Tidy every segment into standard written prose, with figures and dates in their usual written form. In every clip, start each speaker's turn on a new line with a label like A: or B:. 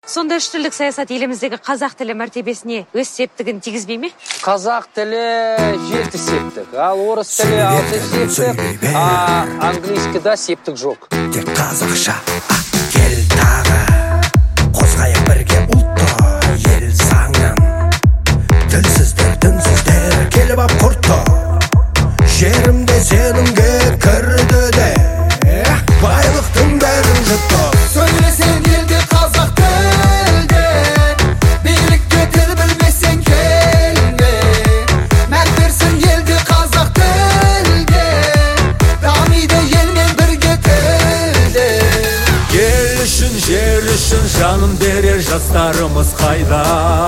A: Сонда үш тілдік саясат еліміздегі қазақ тілі мәртебесіне өз септігін тигізбей ме?
B: Қазақ тілі 7 септік, ал орыс тілі 6 септік, а английскийда септік жоқ.
C: Тек қазақша кел тағы, қозғайық бірге ұлтты ел заңын. Тілсіздер, дінсіздер келіп ап құртты, жерімде сенімге кірді де, байлықтың бәрін жұтты.
D: Söylesen geldi Kazak dilde, birlikte dil bilmesen gelme. Mertversin geldi Kazak dilde, Ramide yelmen birge tilde.
E: Ел үшін, жер үшін жанын берер жастарымыз қайда?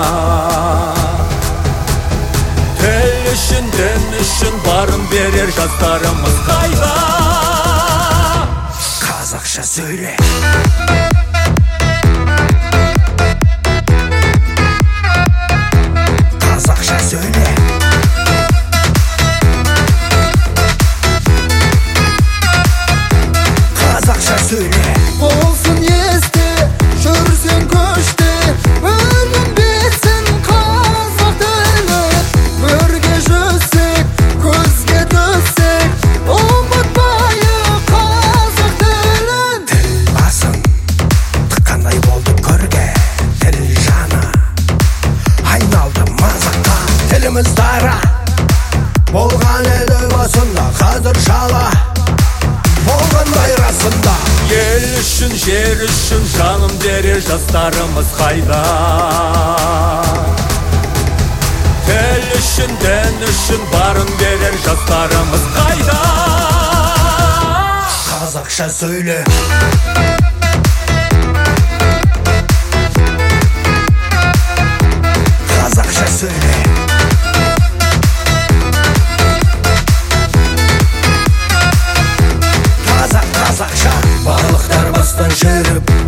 E: Тіл үшін, дін үшін барын берер жастарымыз қайда?
C: Қазақша söyle. Қазақша söyle. Қазақша söyle.
D: Olsun yesti, жүрсен көшті, өлім бетсін қазақ тілі. Өрге жүзсек, көзге түссек, ұмытпайық қазақ тілін.
C: Тіл басын тыққандай болды көрге, тіл жаны айналды мазаққа. Тіліміз дара болған еді басында, қазір шала болғандай расында.
E: Ел үшін, жер үшін жанын берер жастарымыз қайда? Тіл үшін, дін үшін барын берер жастарымыз қайда?
C: Қазақша söyle. Қазақша söyle. Қазақша. Балықтар бастан жүріп